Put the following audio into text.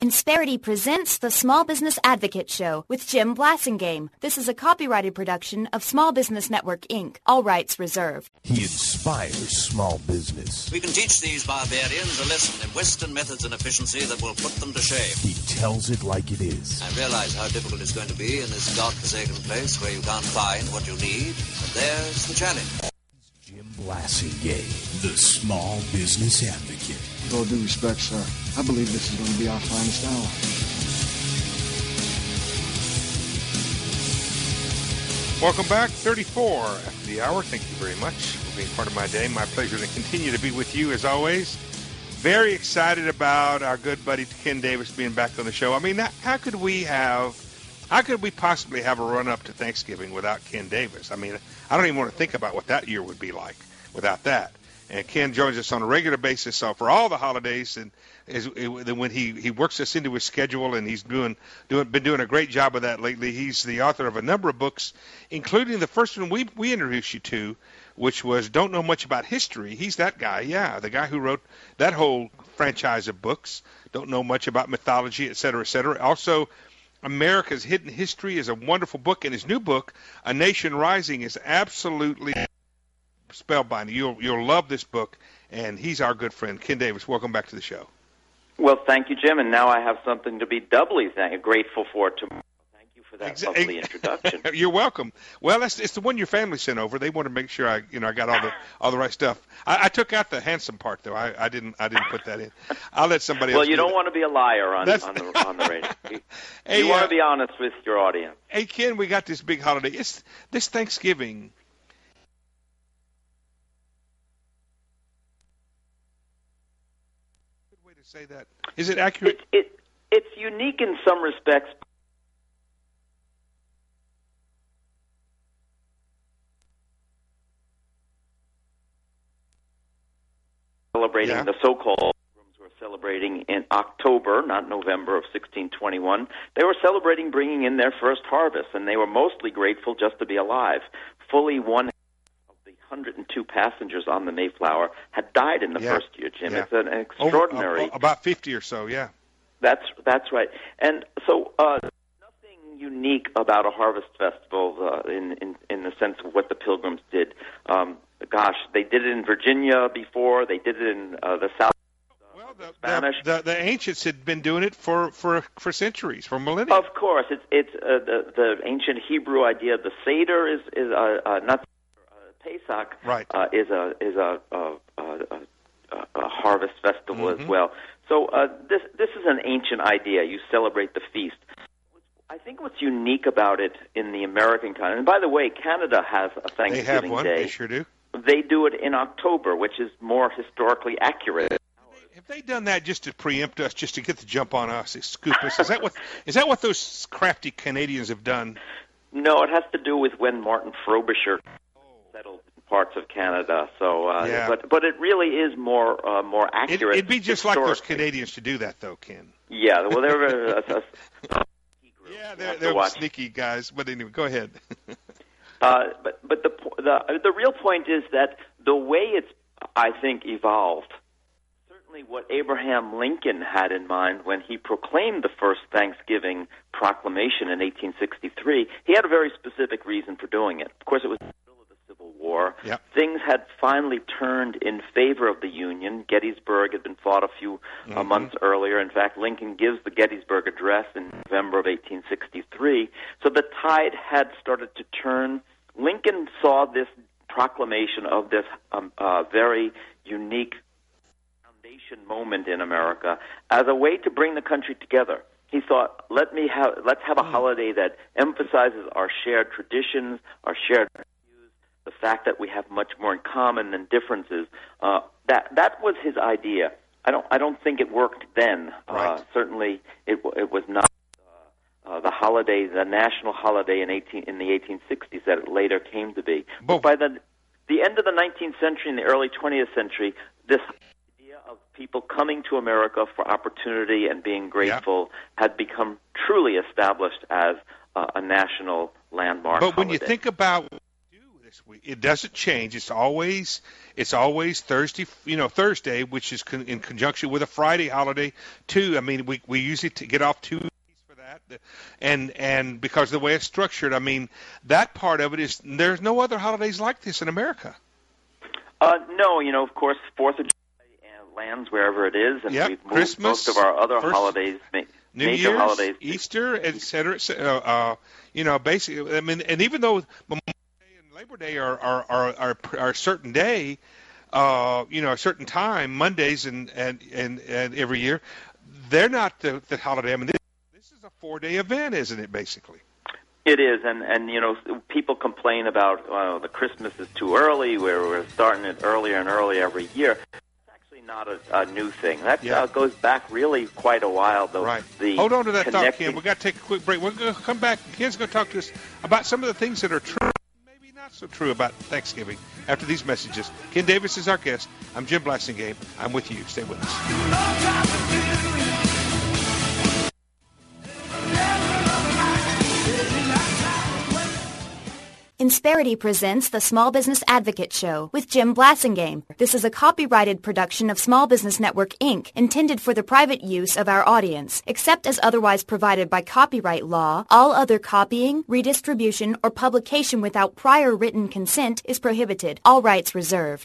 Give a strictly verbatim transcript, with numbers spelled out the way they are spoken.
Insperity presents the Small Business Advocate Show with Jim Blasingame. This is a copyrighted production of Small Business Network, Incorporated. All rights reserved. He inspires small business. We can teach these barbarians a lesson in Western methods and efficiency that will put them to shame. He tells it like it is. I realize how difficult it's going to be in this godforsaken place where you can't find what you need, but there's the challenge. Jim Blasingame, the Small Business Advocate. With all due respect, sir, I believe this is going to be our finest hour. Welcome back, thirty-four after the hour. Thank you very much for being part of my day. My pleasure to continue to be with you as always. Very excited about our good buddy Ken Davis being back on the show. I mean, how could we have, how could we possibly have a run-up to Thanksgiving without Ken Davis? I mean, I don't even want to think about what that year would be like without that. And Ken joins us on a regular basis so for all the holidays, and is, when he, he works us into his schedule, and he's doing doing been doing a great job of that lately. He's the author of a number of books, including the first one we we introduced you to, which was Don't Know Much About History. He's that guy, yeah, the guy who wrote that whole franchise of books. Don't Know Much About Mythology, et cetera, et cetera. Also, America's Hidden History is a wonderful book, and his new book, A Nation Rising, is absolutely spellbinding. You'll you'll love this book, and he's our good friend, Ken Davis. Welcome back to the show. Well, thank you, Jim, and now I have something to be doubly thank- grateful for tomorrow. Thank you for that Exa- lovely introduction. You're welcome. Well, that's, it's the one your family sent over. They wanted to make sure I, you know, I got all the all the right stuff. I, I took out the handsome part, though. I, I didn't I didn't put that in. I'll let somebody else. Well, you do don't that. want to be a liar on, on the on the radio. You, hey, you want uh, to be honest with your audience. Hey, Ken, we got this big holiday. It's this Thanksgiving. Say that. Is it accurate? It, it, it's unique in some respects. Celebrating yeah. the so-called Pilgrims were celebrating in October, not November of sixteen twenty-one. They were celebrating bringing in their first harvest, and they were mostly grateful just to be alive. Fully one one hundred two passengers on the Mayflower had died in the yeah. first year, Jim. Yeah. It's an extraordinary... Over, uh, about fifty or so, yeah. That's that's right. And so uh, nothing unique about a harvest festival uh, in, in, in the sense of what the Pilgrims did. Um, gosh, they did it in Virginia before. They did it in uh, the South. Well, the, Spanish. The, the, the ancients had been doing it for, for, for centuries, for millennia. Of course. It's, it's uh, the, the ancient Hebrew idea of the Seder is, is uh, uh, not... Pesach right. uh, is a is a, a, a, a, a harvest festival mm-hmm. as well. So uh, this this is an ancient idea. You celebrate the feast. I think what's unique about it in the American continent, and by the way, Canada has a Thanksgiving they have one. Day. They sure do. They do it in October, which is more historically accurate. Have they done that just to preempt us, just to get the jump on us, scoop us? Is that what is that what those crafty Canadians have done? No, it has to do with when Martin Frobisher settled parts of Canada. So, uh, yeah. but but it really is more uh, more accurate. It, it'd be just like those Canadians to do that, though, Ken. Yeah, well, they're a, a, a yeah, they're, they're sneaky guys. But anyway, go ahead. uh, but but the the the real point is that the way it's, I think, evolved. Certainly, what Abraham Lincoln had in mind when he proclaimed the first Thanksgiving proclamation in eighteen sixty-three, he had a very specific reason for doing it. Of course, it was Civil War. Yep. Things had finally turned in favor of the Union. Gettysburg had been fought a few mm-hmm. uh, months earlier. In fact, Lincoln gives the Gettysburg Address in November of eighteen sixty-three. So the tide had started to turn. Lincoln saw this proclamation of this um, uh, very unique foundation moment in America as a way to bring the country together. He thought, let me have, let's have a holiday that emphasizes our shared traditions, our shared the fact that we have much more in common than differences. Uh, that that was his idea. I don't I don't think it worked then. Right. Uh, certainly, it it was not uh, uh, the holiday, the national holiday in eighteen in the eighteen sixties that it later came to be. But by the the end of the nineteenth century and the early twentieth century, this idea of people coming to America for opportunity and being grateful yeah. had become truly established as uh, a national landmark. But when holiday. you think about We, it doesn't change. It's always it's always Thursday, you know, Thursday, which is con- in conjunction with a Friday holiday too. I mean, we we usually t- get off two days for that, and and because of the way it's structured, I mean, that part of it is there's no other holidays like this in America. Uh, no, you know, of course, Fourth of July uh, lands wherever it is, and Yep, we've moved Christmas, most of our other first- holidays, ma- New major Year's, holidays. Easter, et cetera, et cetera, uh, uh, you know, basically, I mean, and even though Memorial Day and Labor Day are are are, are, are a certain day, uh, you know, a certain time, Mondays and and, and, and every year, they're not the, the holiday. I mean, this, this is a four-day event, isn't it, basically? It is, and, and you know, people complain about uh, the Christmas is too early, where we're starting it earlier and earlier every year. It's actually not a, a new thing. That Yeah. uh, goes back really quite a while, though. Right. The Hold on to that thought, connecting- Ken. We've got to take a quick break. We're going to come back. Ken's going to talk to us about some of the things that are true, maybe not so true about Thanksgiving after these messages. Ken Davis is our guest. I'm Jim Blasingame. I'm with you. Stay with us. Insperity presents the Small Business Advocate Show with Jim Blasingame. This is a copyrighted production of Small Business Network, Incorporated, intended for the private use of our audience. Except as otherwise provided by copyright law, all other copying, redistribution, or publication without prior written consent is prohibited. All rights reserved.